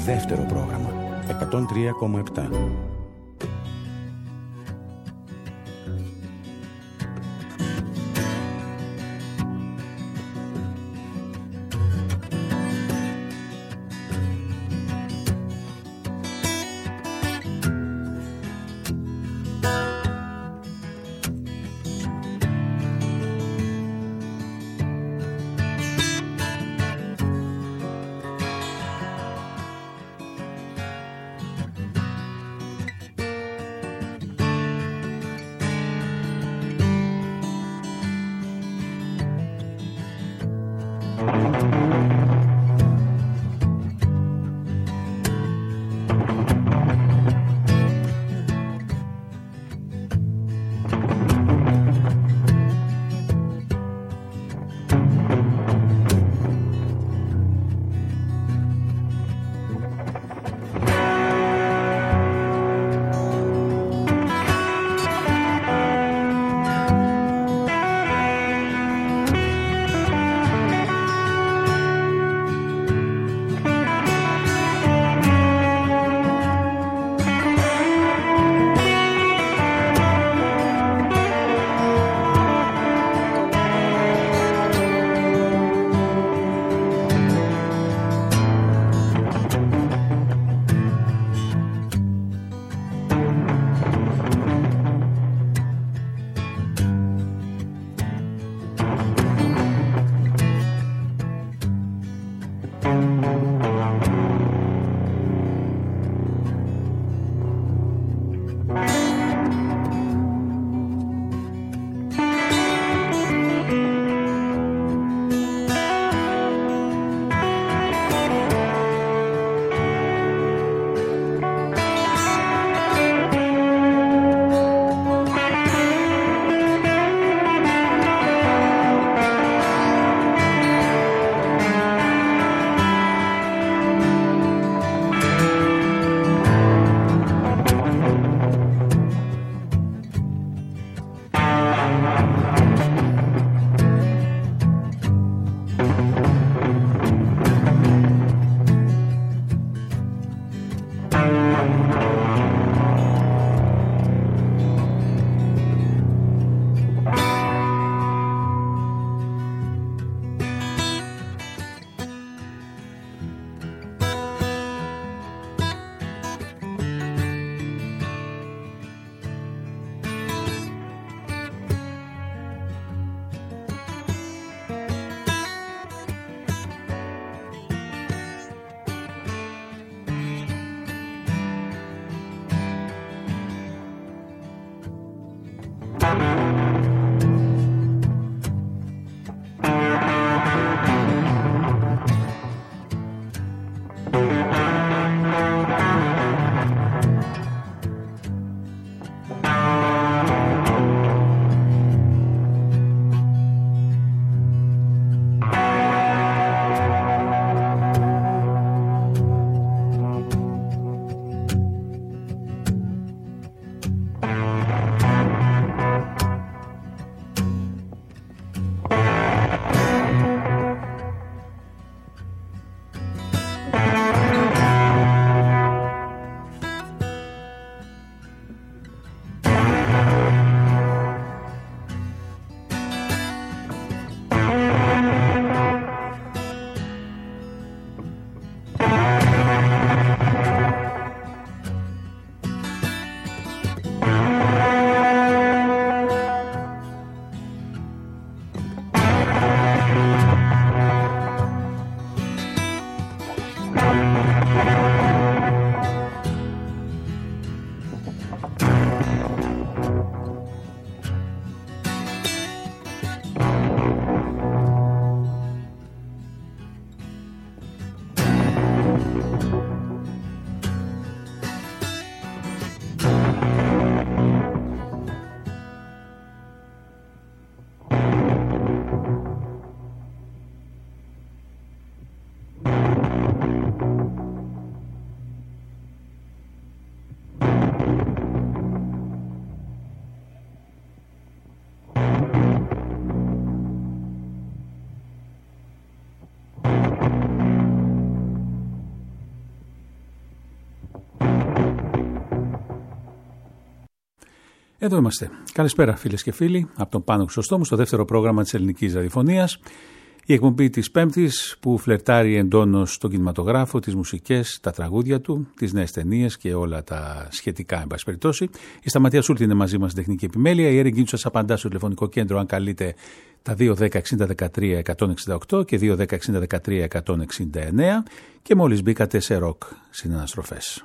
δεύτερο πρόγραμμα 103,7. Εδώ είμαστε. Καλησπέρα φίλες και φίλοι από τον Πάνο Χρυσοστόμου στο δεύτερο πρόγραμμα της ελληνικής ραδιοφωνίας. Η εκπομπή της Πέμπτης που φλερτάρει εντόνως στον κινηματογράφο, τις μουσικές, τα τραγούδια του, τις νέες ταινίες και όλα τα σχετικά, εν πάση περιπτώσει. Η Σταματία Σούλτη είναι μαζί μας στην τεχνική επιμέλεια. Η Έρη Γκίντσου σας απαντά στο τηλεφωνικό κέντρο αν καλείτε τα 210-60-13-168 και 210-60-13-169 και μόλις μπήκατε σε ροκ συναναστροφές.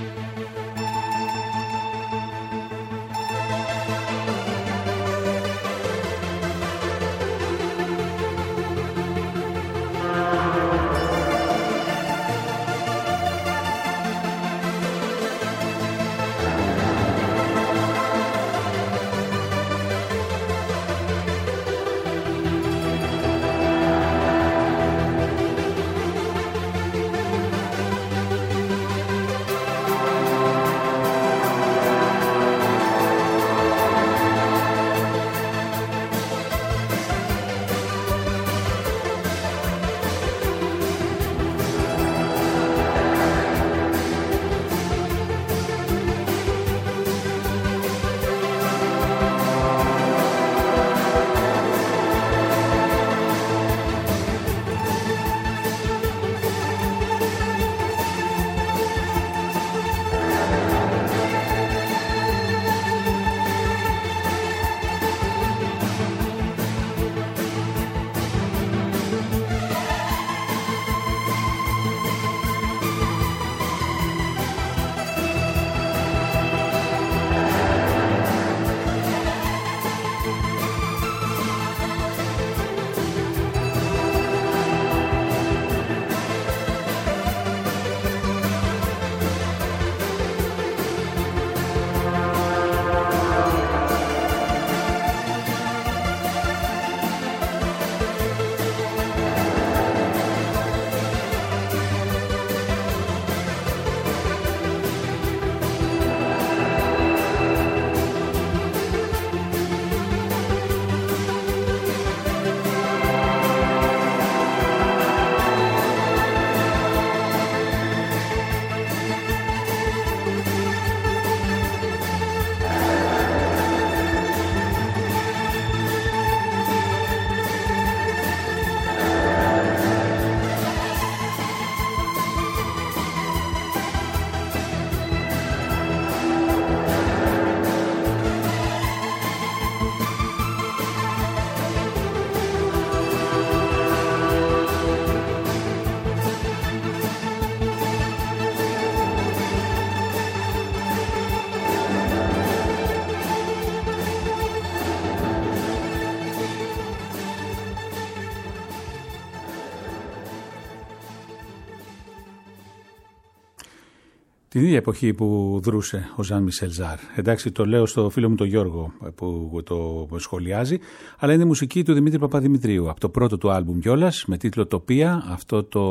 Την ίδια εποχή που δρούσε ο Ζαν Μισελ Ζάρ. Εντάξει, το λέω στο φίλο μου τον Γιώργο που το σχολιάζει, αλλά είναι η μουσική του Δημήτρη Παπαδημητρίου. Από το πρώτο του άλμπουμ κιόλας, με τίτλο «Τοπία», αυτό το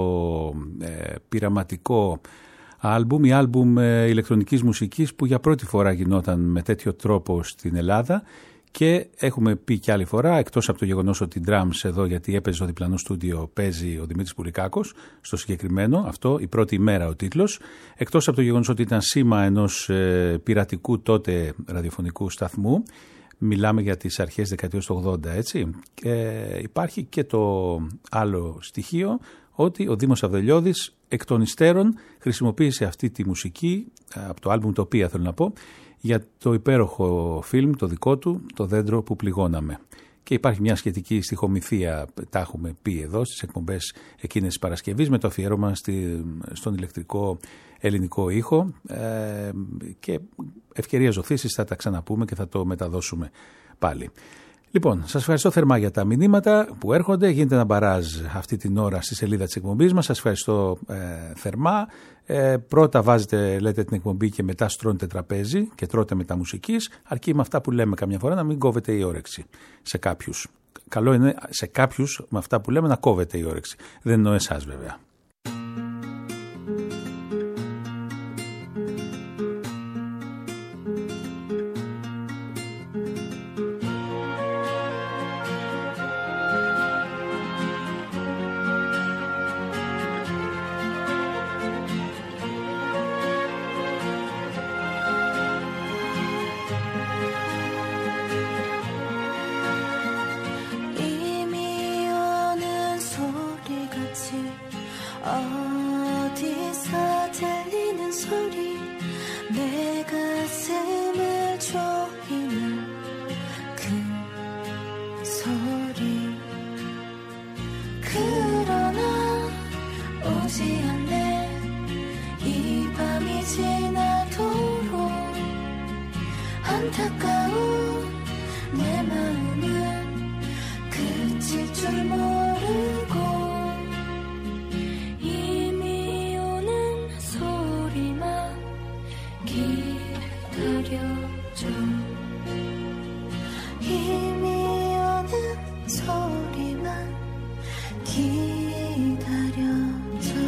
πειραματικό άλμπουμ, η άλμπουμ ηλεκτρονικής μουσικής που για πρώτη φορά γινόταν με τέτοιο τρόπο στην Ελλάδα. Και έχουμε πει κι άλλη φορά, εκτός από το γεγονός ότι drums εδώ, γιατί έπαιζε στο διπλανό στούντιο, παίζει ο Δημήτρης Πουλικάκος, στο συγκεκριμένο, αυτό, η πρώτη ημέρα ο τίτλος, εκτός από το γεγονός ότι ήταν σήμα ενός πειρατικού τότε ραδιοφωνικού σταθμού, μιλάμε για τις αρχές δεκαετίας του 80, έτσι, και υπάρχει και το άλλο στοιχείο, ότι ο Δήμος Αυδελιώδης εκ των υστέρων χρησιμοποίησε αυτή τη μουσική, από το άλμπουμ «Τοπία» θέλω να πω, για το υπέροχο φιλμ, το δικό του, «Το δέντρο που πληγώναμε». Και υπάρχει μια σχετική στιχομυθία, τα έχουμε πει εδώ στις εκπομπές εκείνες της Παρασκευής, με το αφιέρωμα στον ηλεκτρικό ελληνικό ήχο, και ευκαιρία ζωθήσεις θα τα ξαναπούμε και θα το μεταδώσουμε πάλι. Λοιπόν, σας ευχαριστώ θερμά για τα μηνύματα που έρχονται. Γίνεται ένα μπαράζ αυτή την ώρα στη σελίδα της εκπομπής μας. Σας ευχαριστώ θερμά. Πρώτα βάζετε, λέτε, την εκπομπή και μετά στρώνετε τραπέζι και τρώτε μετά μουσικής. Αρκεί με αυτά που λέμε καμιά φορά να μην κόβετε η όρεξη σε κάποιους. Καλό είναι σε κάποιους με αυτά που λέμε να κόβετε η όρεξη. Δεν εννοώ εσάς βέβαια. 어디서 들리는 소리 내 가슴을 조이는 그 소리 그러나 오지 않네 이 밤이 지나도록 안타까운 내 마음은 그칠 줄 모르고 이미 오는 소리만 기다려줘 이미 오는 소리만 기다려줘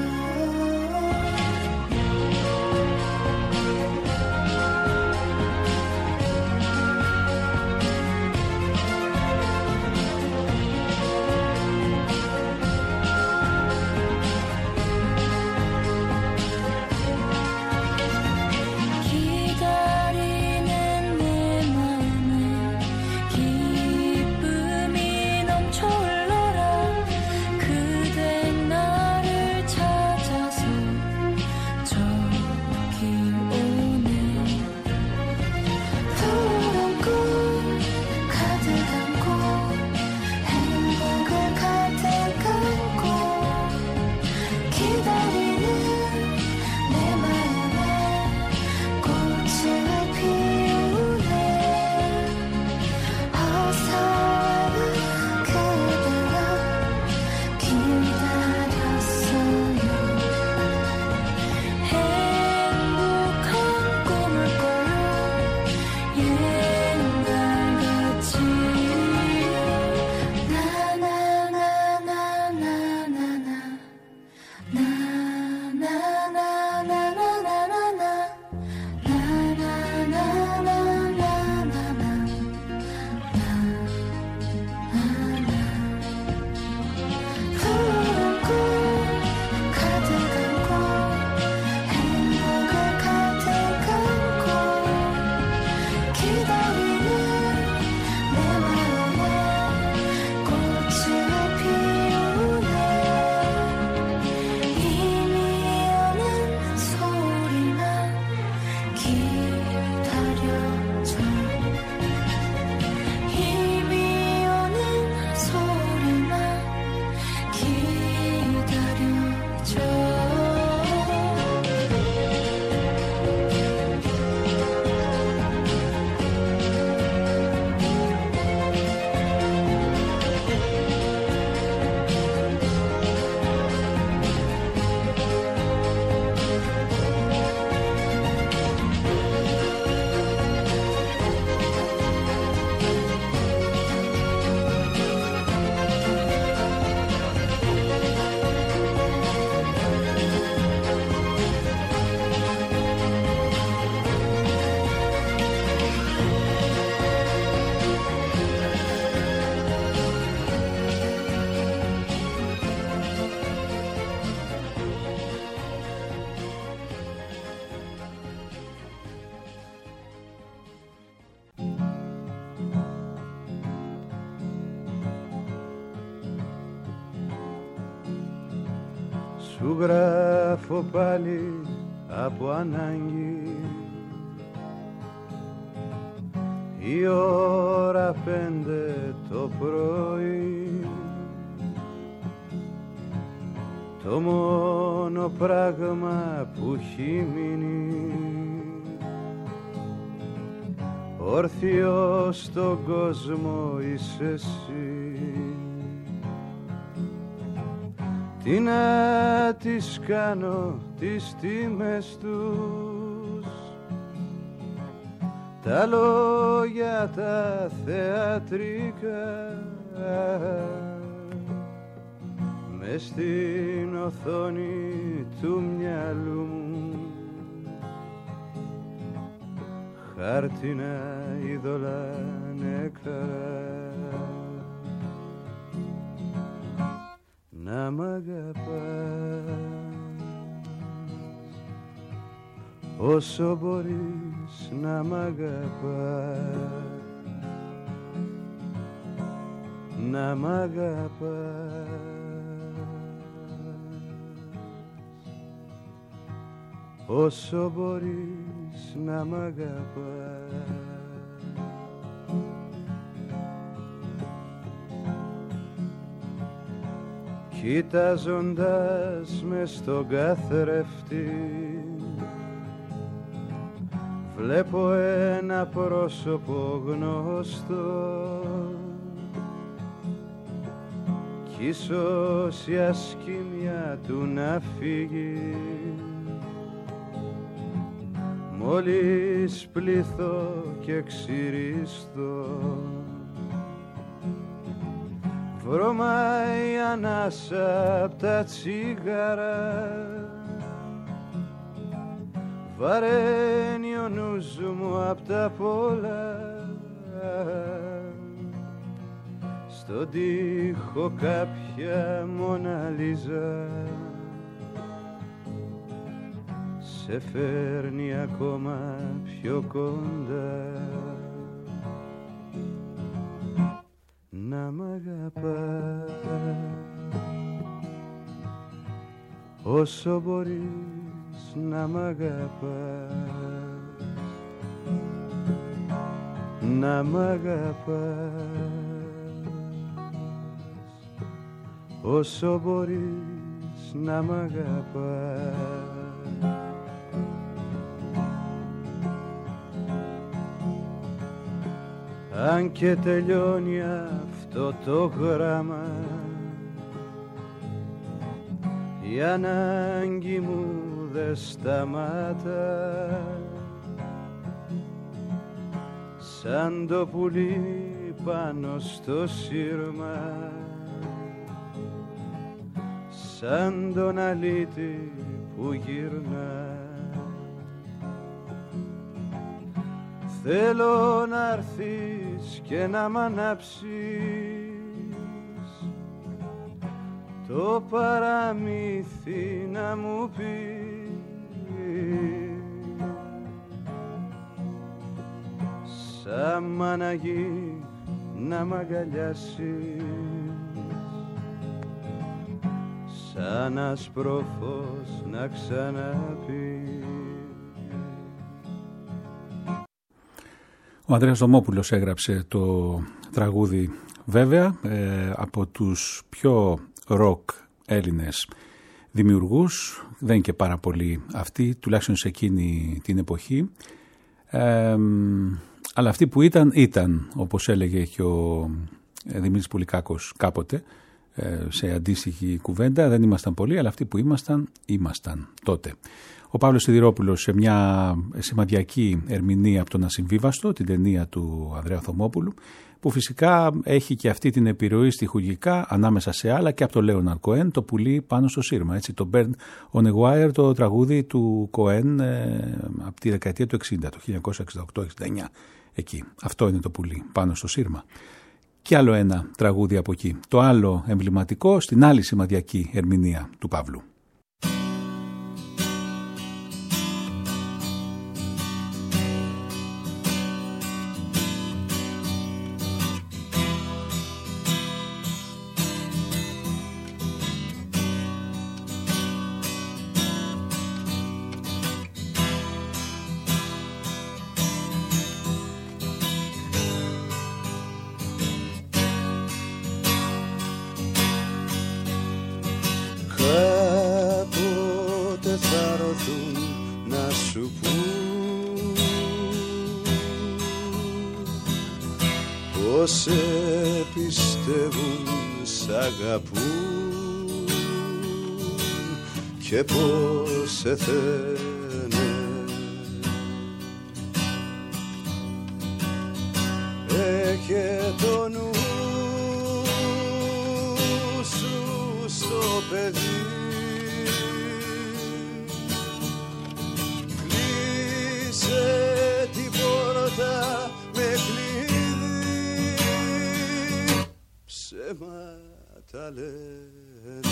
Σου γράφω πάλι από ανάγκη η ώρα 5 το πρωί το μόνο πράγμα που έχει μείνει όρθιο στον κόσμο είσαι εσύ. Τι να τις κάνω τις τιμές τους, τα λόγια τα θεατρικά, μες στην οθόνη του μυαλού μου χάρτινα είδωλα νεκρά. Να μ' αγαπάς όσο μπορείς να μ' αγαπάς, να μ' αγαπάς. όσο μπορείς να μ' αγαπάς. Κοιτάζοντας μες στον καθρέφτη βλέπω ένα πρόσωπο γνωστό κι ίσως η ασκήμια του να φύγει μόλις πληθώ και ξυριστώ. Βρωμάει ανάσα απ' τα τσίγαρα, βαραίνει ο νους μου απ' τα πολλά. Στον τοίχο κάποια Μοναλίζα σε φέρνει ακόμα πιο κοντά. Να μ' αγαπάς όσο μπορείς να μ' αγαπάς. Να μ' αγαπάς όσο μπορείς να μ' αγαπάς. Αν και τελειώνει αυτό το γράμμα, η ανάγκη μου δε σταμάτα. Σαν το πουλί πάνω στο σύρμα, σαν τον αλήτη που γυρνά. Θέλω να έρθεις και να μ' ανάψεις το παραμύθι να μου πεις, σαν μαναγί να μ' αγκαλιάσεις, σαν άσπρο φως να ξαναπείς. Ο Ανδρέας Δωμόπουλος έγραψε το τραγούδι, βέβαια, από τους πιο ροκ Έλληνες δημιουργούς, δεν είναι και πάρα πολλοί αυτοί, τουλάχιστον σε εκείνη την εποχή, αλλά αυτοί που ήταν, όπως έλεγε και ο Δημήτρης Πουλικάκος κάποτε, σε αντίστοιχη κουβέντα, δεν ήμασταν πολλοί, αλλά αυτοί που ήμασταν τότε. Ο Παύλος Σιδηρόπουλος σε μια σημαδιακή ερμηνεία από τον Ασυμβίβαστο, την ταινία του Ανδρέα Θωμόπουλου, που φυσικά έχει και αυτή την επιρροή στιχουργικά ανάμεσα σε άλλα και από το Λέοναρντ Κοέν, το πουλί πάνω στο σύρμα. Έτσι, το Burn on a Wire, το τραγούδι του Κοέν από τη δεκαετία του 60, το 1968-69. Εκεί. Αυτό είναι το πουλί πάνω στο σύρμα. Και άλλο ένα τραγούδι από εκεί. Το άλλο εμβληματικό στην άλλη σημαδιακή ερμηνεία του Παύλου. Πώς σε πιστεύουν, σ' αγαπούν και πώς σε θένε. Έχε το νου σου στο παιδί, κλείσε την πόρτα με κλειδί, ψέματα λένε.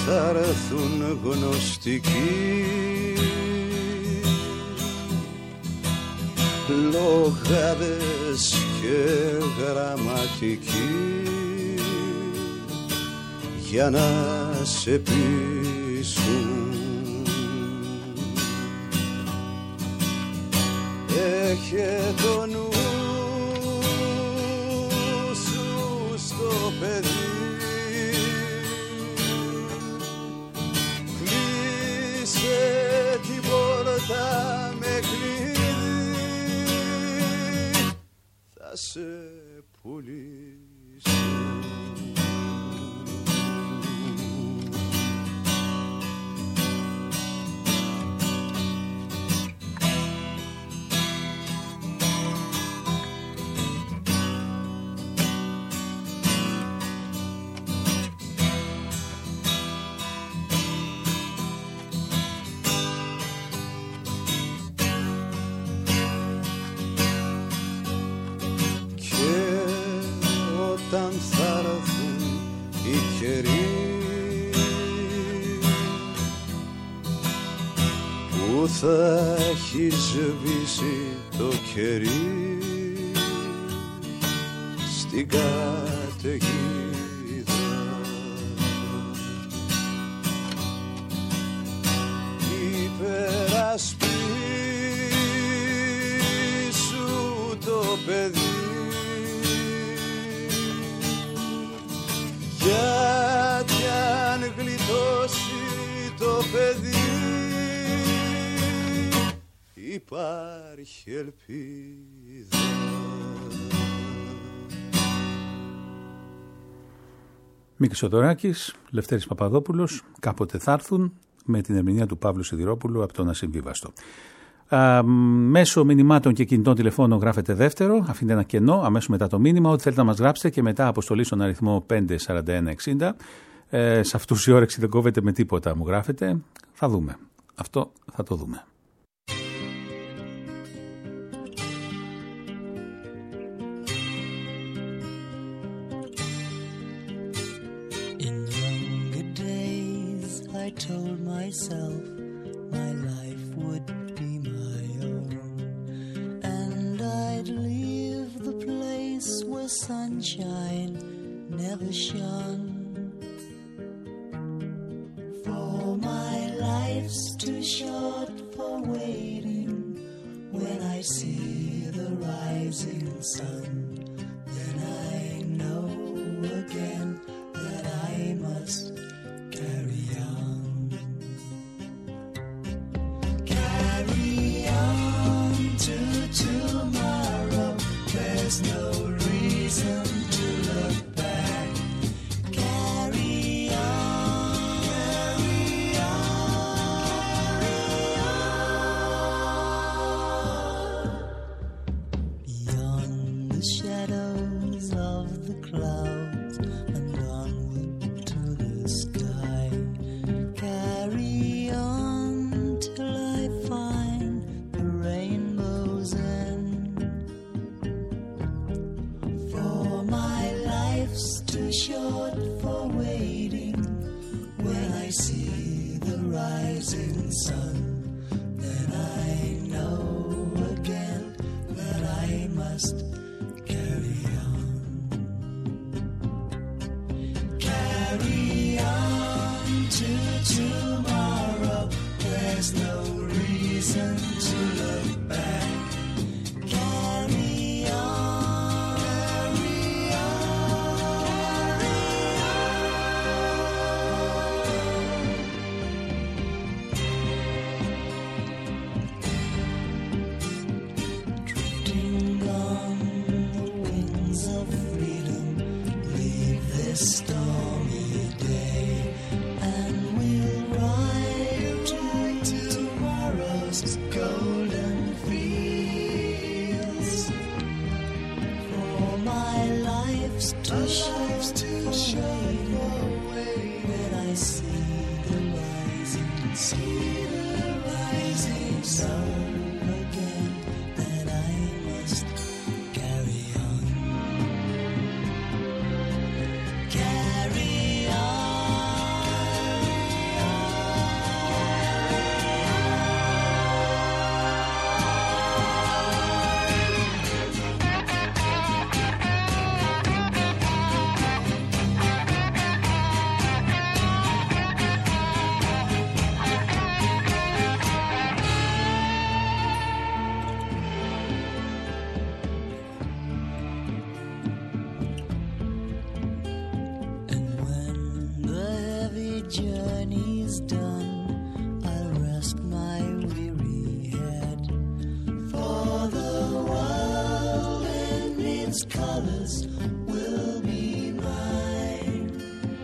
θα έρθουν γνωστικοί, λογάδες και γραμματικοί, για να σε πείσουν. Έχε το νου σου στο παιδί, κλείσε την πόρτα με κλειδί, θα σε πουλήσω. Όταν θα έρθουν οι καιροί που θα έχει σβήσει το κερί στην καταιγίδα, υπερασπίσου το παιδί, γιατί αν γλιτώσει το παιδί υπάρχει ελπίδα. Μίκης Οδωράκης, Λευτέρης Παπαδόπουλος, κάποτε θα έρθουν, με την ερμηνεία του Παύλου Σιδηρόπουλου από τον Ασυμβίβαστο. Μέσω μηνυμάτων και κινητών τηλεφώνων γράφετε δεύτερο, αφήνετε ένα κενό αμέσως μετά το μήνυμα, ό,τι θέλετε να μας γράψετε και μετά αποστολή στον αριθμό 54160. Σε αυτούς η όρεξη δεν κόβεται με τίποτα, μου γράφετε. Θα δούμε. Αυτό θα το δούμε. In younger days I told myself my life would be my own, and I'd leave the place where sunshine never shone. For my life's too short for waiting. When I see the rising sun, then I know again that I must carry on. Carry on to tomorrow. There's no reason to look back. Carry on, carry on, carry on. Beyond the shadows of the clouds and onward to the sky. Carry on till I find the rainbow's end. For my life's too short for waiting. When I see the rising sun, then I know again that I must carry on. Carry on to tomorrow. There's no reason to look back. Carry on, carry on, drifting on the wings of freedom, leave this stormy day, and we'll ride to tomorrow's golden fields. For my life's too short for waiting. When I see the rising sun again, then I must carry on. Carry on, is done, I'll rest my weary head. For the world in its colors will be mine.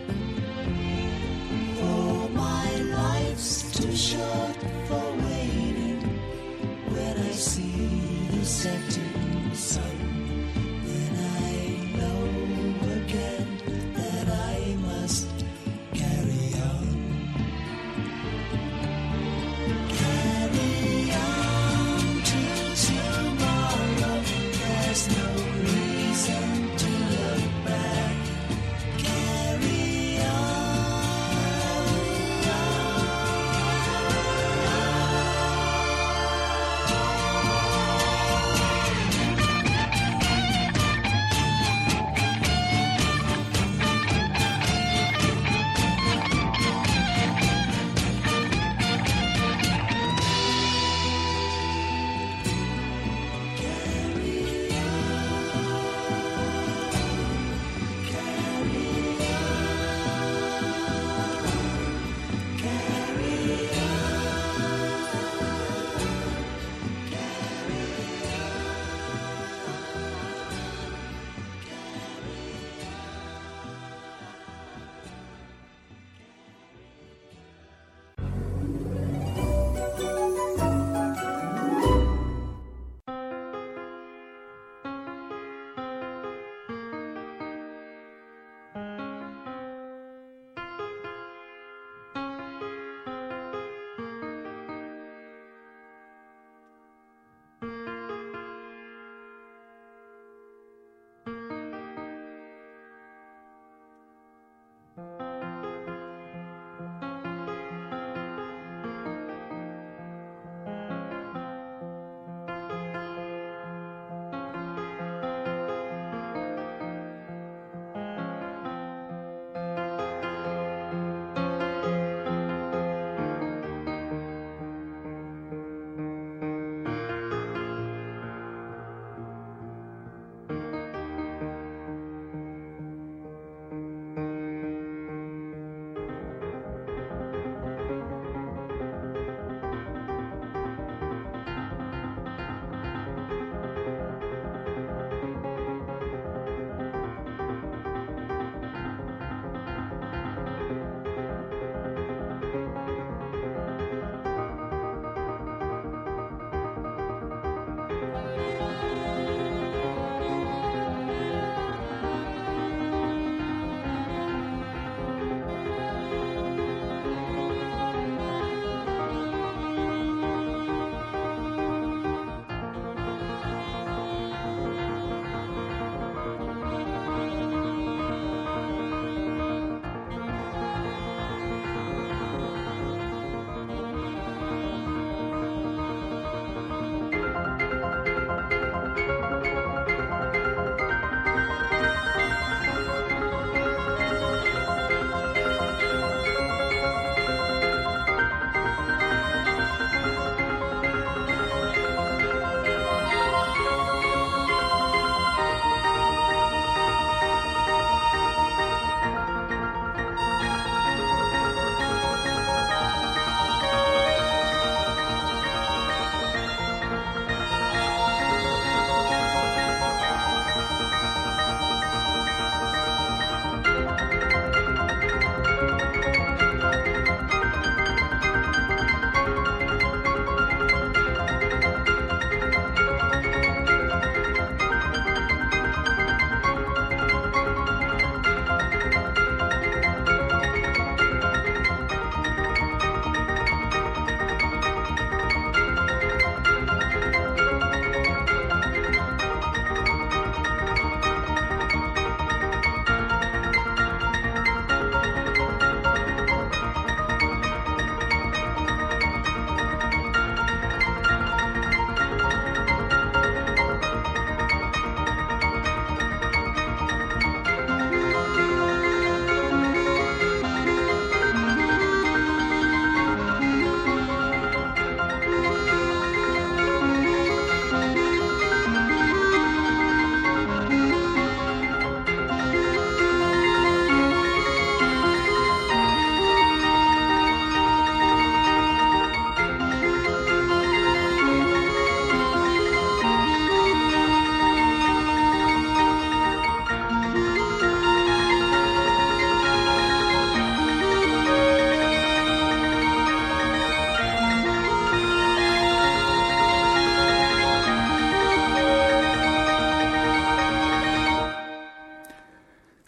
For my life's too short for waiting. When I see the setting sun, then I know again that I must carry on. Carry on till tomorrow. There's no reason to look back. Carry on.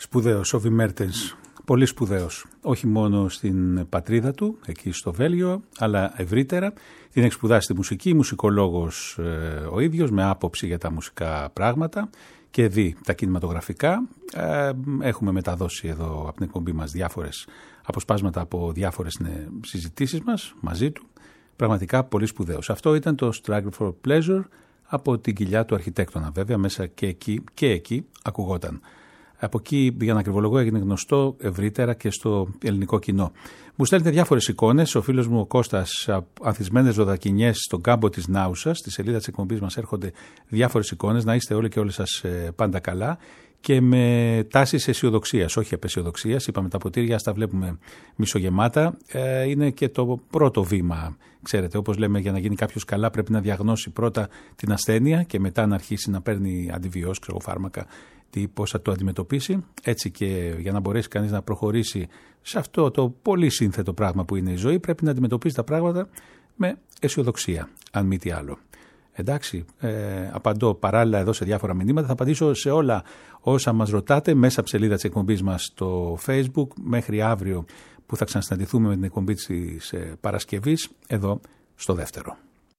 Σπουδαίος ο Βιμ Μέρτενς, πολύ σπουδαίος, όχι μόνο στην πατρίδα του, εκεί στο Βέλγιο, αλλά ευρύτερα. Την έχει σπουδάσει στη μουσική, μουσικολόγος ο ίδιος, με άποψη για τα μουσικά πράγματα και δει τα κινηματογραφικά. Έχουμε μεταδώσει εδώ από την εκπομπή μας διάφορες αποσπάσματα από διάφορες συζητήσεις μας μαζί του. Πραγματικά πολύ σπουδαίος. Αυτό ήταν το Struggle for Pleasure από την κοιλιά του αρχιτέκτονα, βέβαια, μέσα και εκεί ακουγόταν. Από εκεί, για να ακριβολογώ, έγινε γνωστό ευρύτερα και στο ελληνικό κοινό. Μου στέλνετε διάφορες εικόνες. Ο φίλος μου ο Κώστας, ανθισμένες ζωδακινιές στον κάμπο της Νάουσας. Στη σελίδα της εκπομπής μας έρχονται διάφορες εικόνες. Να είστε όλοι και όλες σας πάντα καλά και με τάσεις αισιοδοξίας, όχι απαισιοδοξίας. Είπαμε τα ποτήρια, ας τα βλέπουμε μισογεμάτα. Είναι και το πρώτο βήμα. Ξέρετε, όπως λέμε, για να γίνει κάποιος καλά πρέπει να διαγνώσει πρώτα την ασθένεια και μετά να αρχίσει να παίρνει αντιβιώσεις, φάρμακα, πώς θα το αντιμετωπίσει. Έτσι και για να μπορέσει κανείς να προχωρήσει σε αυτό το πολύ σύνθετο πράγμα που είναι η ζωή, πρέπει να αντιμετωπίσει τα πράγματα με αισιοδοξία, αν μη τι άλλο. Εντάξει, απαντώ παράλληλα εδώ σε διάφορα μηνύματα. Θα απαντήσω σε όλα όσα μας ρωτάτε μέσα από τη σελίδα της εκπομπής μας στο Facebook, μέχρι αύριο που θα ξανασυναντηθούμε με την εκπομπή της Παρασκευής εδώ στο δεύτερο.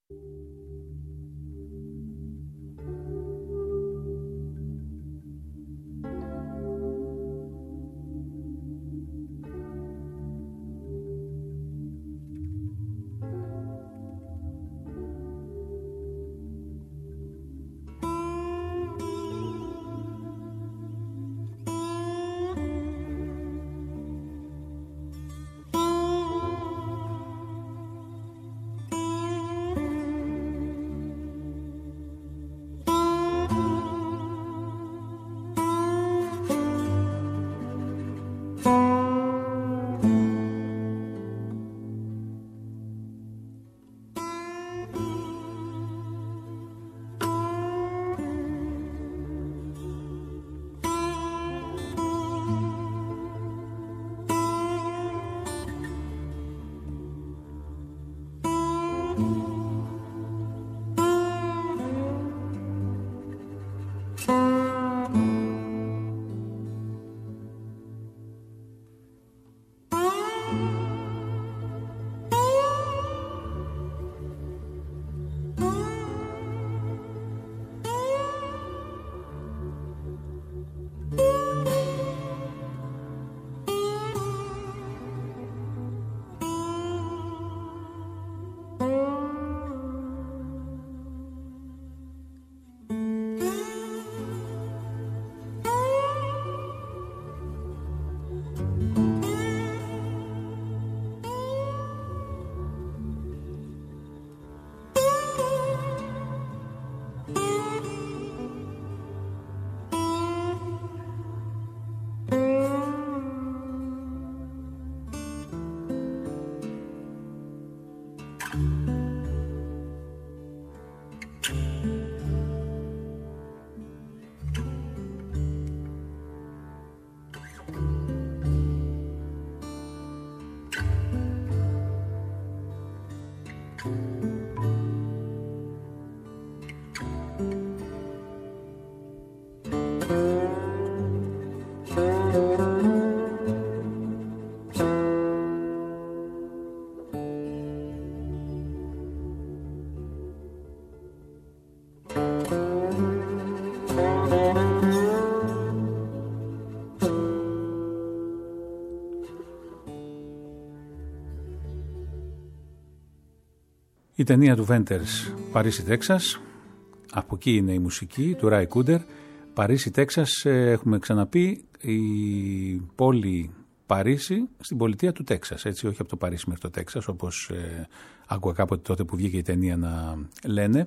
Η ταινία του Βέντερς, Παρίσι, Τέξας, από εκεί είναι η μουσική του Ράι Κούντερ. Παρίσι, Τέξας, έχουμε ξαναπεί, η πόλη Παρίσι στην πολιτεία του Τέξας, έτσι, όχι από το Παρίσι μέχρι το Τέξας, όπως άκουγα κάποτε τότε που βγήκε η ταινία να λένε.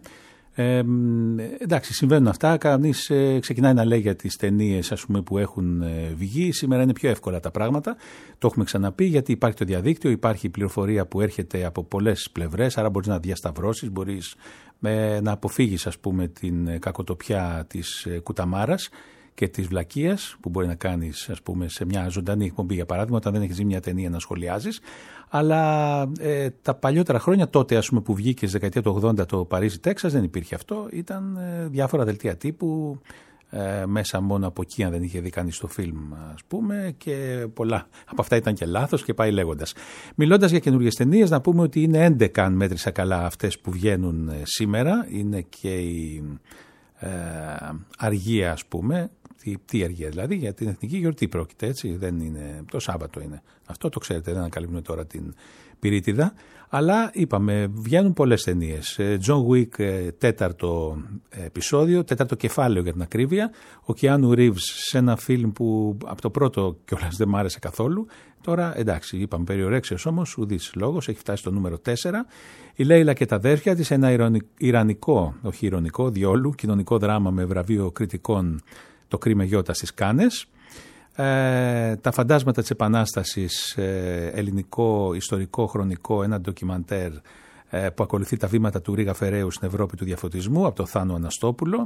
Εντάξει, συμβαίνουν αυτά. Κανείς ξεκινάει να λέει για τις ταινίες, ας πούμε, που έχουν βγει. Σήμερα είναι πιο εύκολα τα πράγματα. Το έχουμε ξαναπεί, γιατί υπάρχει το διαδίκτυο, υπάρχει η πληροφορία που έρχεται από πολλές πλευρές. Άρα μπορείς να διασταυρώσεις, μπορείς να αποφύγεις, ας πούμε, την κακοτοπιά της κουταμάρας και της βλακείας που μπορεί να κάνεις, ας πούμε, σε μια ζωντανή εκπομπή, για παράδειγμα, όταν δεν έχεις δει μια ταινία να σχολιάζεις. Αλλά τα παλιότερα χρόνια, τότε, ας πούμε, που βγήκε στη δεκαετία του 80 το Παρίσι, Τέξας, δεν υπήρχε αυτό. Ήταν διάφορα δελτία τύπου, μέσα μόνο από εκεί, αν δεν είχε δει κανείς το φιλμ, ας πούμε, και πολλά από αυτά ήταν και λάθος και πάει λέγοντας. Μιλώντας για καινούργιες ταινίες, να πούμε ότι είναι 11, αν μέτρησα καλά, αυτές που βγαίνουν σήμερα. Είναι και η αργία, ας πούμε. Τι αργία δηλαδή, για την εθνική γιορτή πρόκειται, έτσι, δεν είναι, το Σάββατο είναι. Αυτό το ξέρετε, δεν ανακαλύπτουμε τώρα την πυρίτιδα. Αλλά είπαμε, βγαίνουν πολλές ταινίες. John Wick, τέταρτο επεισόδιο, τέταρτο κεφάλαιο για την ακρίβεια. Ο Keanu Reeves σε ένα φιλμ που από το πρώτο κιόλας δεν μ' άρεσε καθόλου. Τώρα εντάξει, είπαμε περιορέξεως όμως, ουδής λόγος, έχει φτάσει στο νούμερο 4. Η Λέιλα και τα αδέρφια της, ένα ιρανικό, όχι ειρωνικό, διόλου, κοινωνικό δράμα με βραβείο κριτικών, το Κρίμε Γιώτα στις Κάνες. Τα φαντάσματα της Επανάστασης, ελληνικό, ιστορικό, χρονικό, ένα ντοκιμαντέρ που ακολουθεί τα βήματα του Ρίγα Φεραίου στην Ευρώπη του διαφωτισμού από το Θάνο Αναστόπουλο.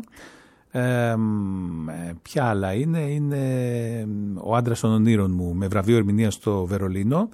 Ποια άλλα είναι ο άντρας των ονείρων μου με βραβείο ερμηνείας στο Βερολίνο,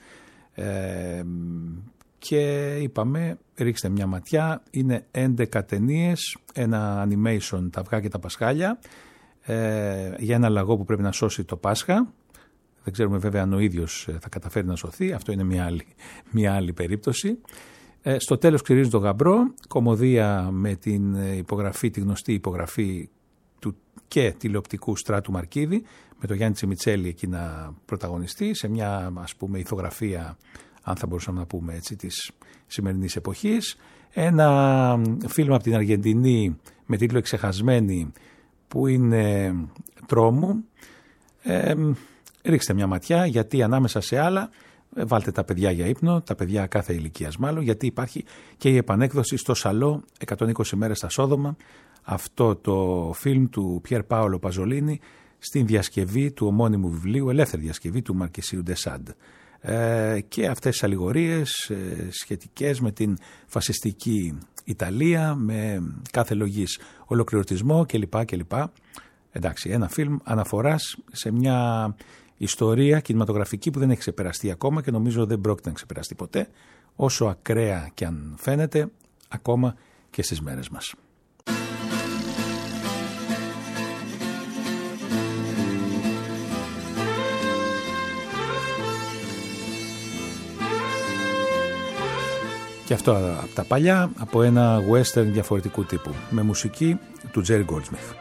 και είπαμε ρίξτε μια ματιά, είναι 11 ταινίες, ένα animation, τα αυγά και τα πασχάλια, για ένα λαγό που πρέπει να σώσει το Πάσχα. Δεν ξέρουμε βέβαια αν ο ίδιος θα καταφέρει να σωθεί, αυτό είναι μια άλλη περίπτωση. Στο τέλος ξυρίζουν το γαμπρό, κομμωδία με την υπογραφή, τη γνωστή υπογραφή του και τηλεοπτικού Στράτου Μαρκίδη, με τον Γιάννη Τσιμιτσέλη εκεί να πρωταγωνιστεί σε μια, ας πούμε, ηθογραφία, αν θα μπορούσαμε να πούμε έτσι, της σημερινής εποχής. Ένα φιλμ από την Αργεντινή με τίτλο «Εξεχασμένη», που είναι τρόμου. Ρίξτε μια ματιά, γιατί ανάμεσα σε άλλα βάλτε τα παιδιά για ύπνο, τα παιδιά κάθε ηλικίας μάλλον, γιατί υπάρχει και η επανέκδοση στο Σαλό 120 μέρες στα Σόδομα, αυτό το φιλμ του Πιέρ Πάολο Παζολίνη στην διασκευή του ομώνυμου βιβλίου, ελεύθερη διασκευή του Μαρκισίου ντε Σάντ. Και αυτές τις αλληγορίες σχετικές με την φασιστική Ιταλία, με κάθε λογής ολοκληρωτισμό κλπ. Εντάξει, ένα φιλμ αναφοράς σε μια ιστορία κινηματογραφική που δεν έχει ξεπεραστεί ακόμα και νομίζω δεν πρόκειται να ξεπεραστεί ποτέ, όσο ακραία και αν φαίνεται, ακόμα και στις μέρες μας. Και αυτό από τα παλιά, από ένα western διαφορετικού τύπου, με μουσική του Jerry Goldsmith.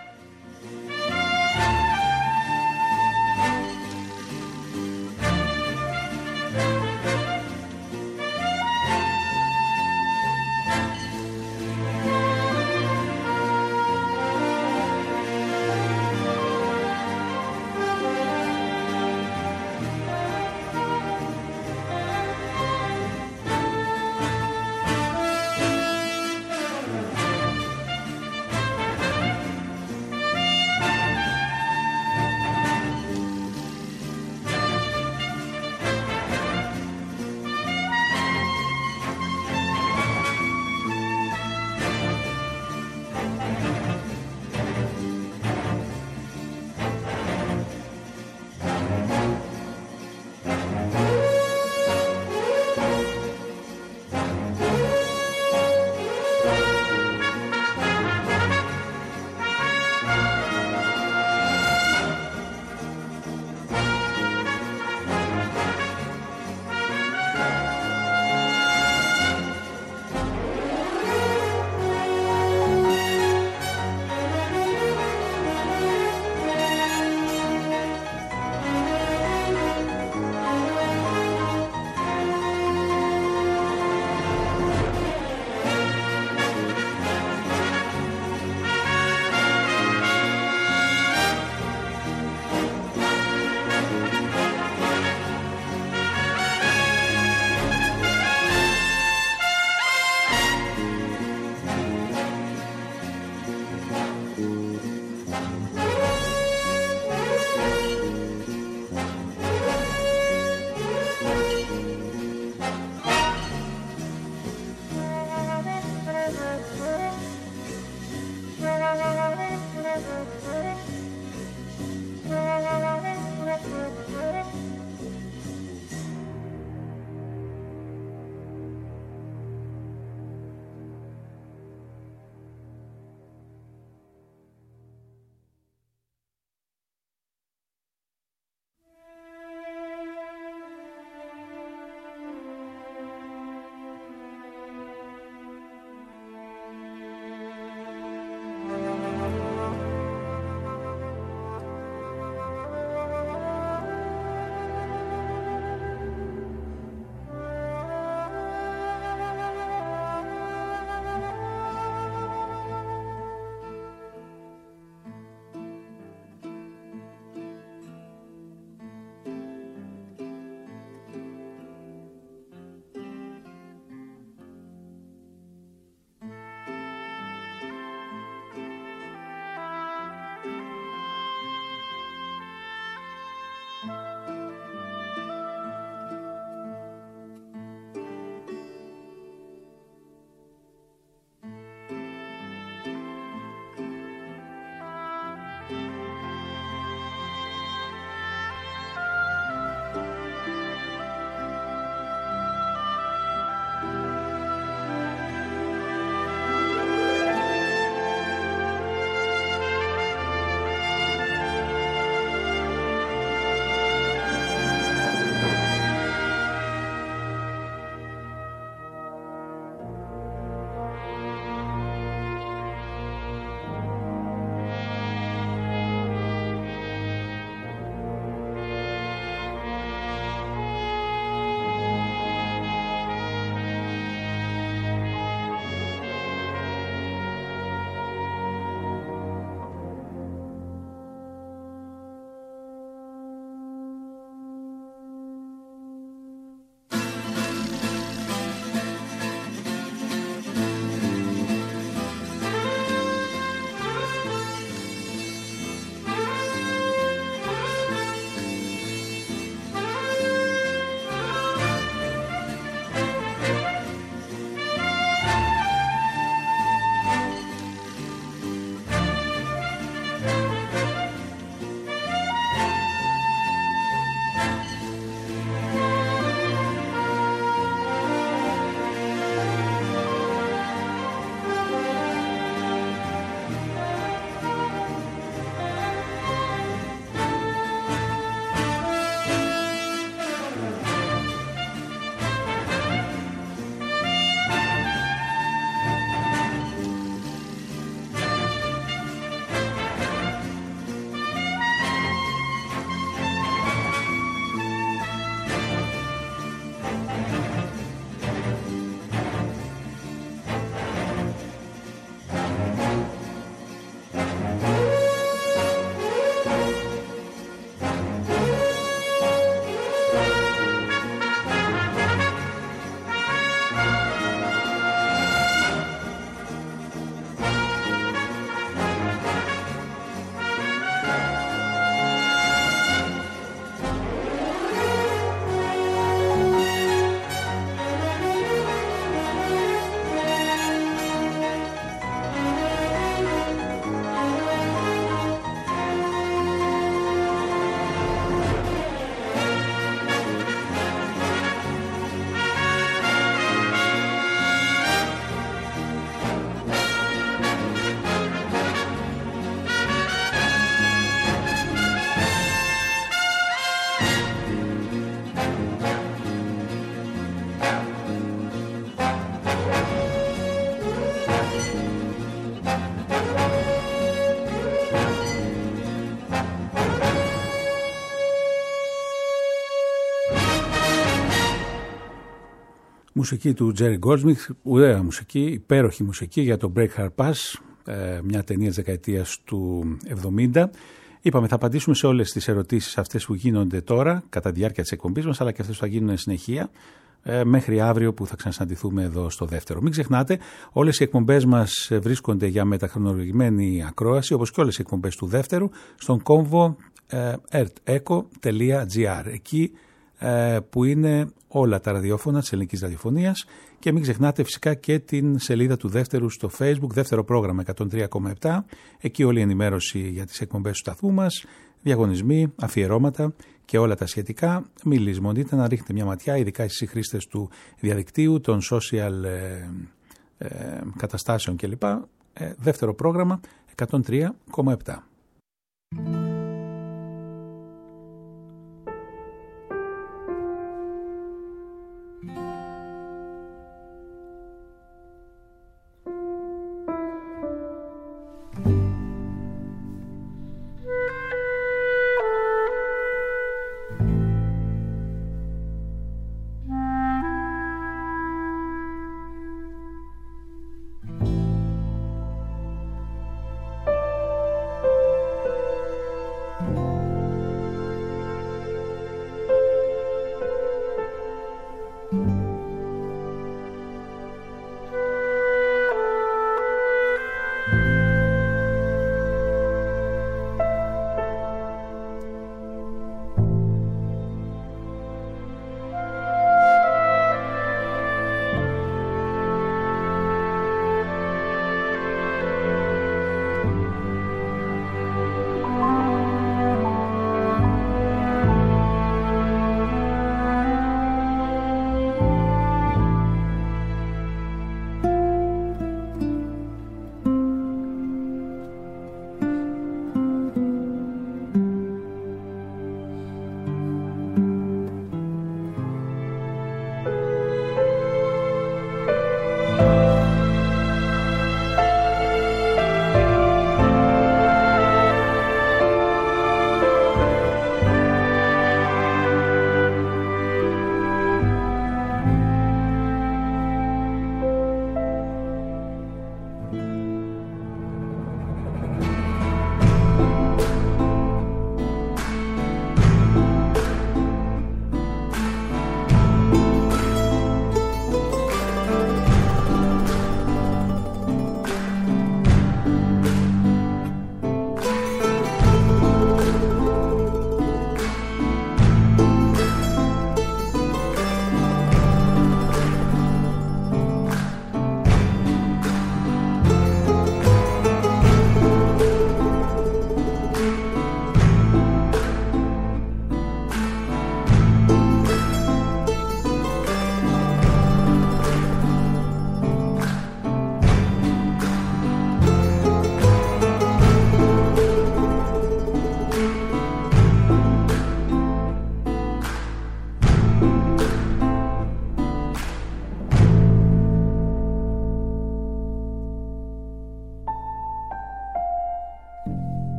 Μουσική του Jerry Goldsmith, ωραία μουσική, υπέροχη μουσική για το Break Her Pass, μια ταινία της δεκαετίας του 70. Είπαμε θα απαντήσουμε σε όλες τις ερωτήσεις αυτές που γίνονται τώρα κατά τη διάρκεια της εκπομπής μας, αλλά και αυτές που θα γίνουν συνεχεία μέχρι αύριο που θα ξανασυναντηθούμε εδώ στο δεύτερο. Μην ξεχνάτε, όλες οι εκπομπές μας βρίσκονται για μεταχρονολογημένη ακρόαση, όπως και όλες οι εκπομπές του δεύτερου, στον κόμβο eartheco.gr, εκεί που είναι όλα τα ραδιόφωνα της ελληνικής ραδιοφωνίας, και μην ξεχνάτε φυσικά και την σελίδα του δεύτερου στο Facebook, δεύτερο πρόγραμμα 103,7, εκεί όλη η ενημέρωση για τις εκπομπές του σταθμού μας, διαγωνισμοί, αφιερώματα και όλα τα σχετικά. Μην λησμονείτε να ρίχνετε μια ματιά, ειδικά εσείς οι χρήστες του διαδικτύου, των social καταστάσεων κλπ. Δεύτερο πρόγραμμα 103,7.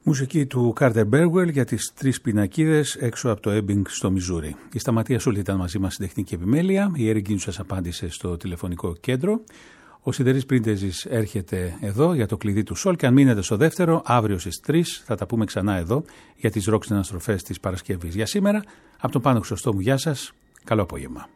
Μουσική του Κάρτερ Μπέρουελ για τις 3 πινακίδες έξω από το Έμπινγκ στο Μιζούρι. Η Σταματία Σούλη ήταν μαζί μας στην τεχνική επιμέλεια. Η Έρη Γκίνου σας απάντησε στο τηλεφωνικό κέντρο. Ο Σιδερής Πρίντεζης έρχεται εδώ για το κλειδί του Σολ και αν μείνετε στο δεύτερο, αύριο στις 3 θα τα πούμε ξανά εδώ για τις ροκ αναστροφές της Παρασκευής. Για σήμερα, από τον Πάνο Χρυσοστόμου, γεια σας, καλό απόγευμα.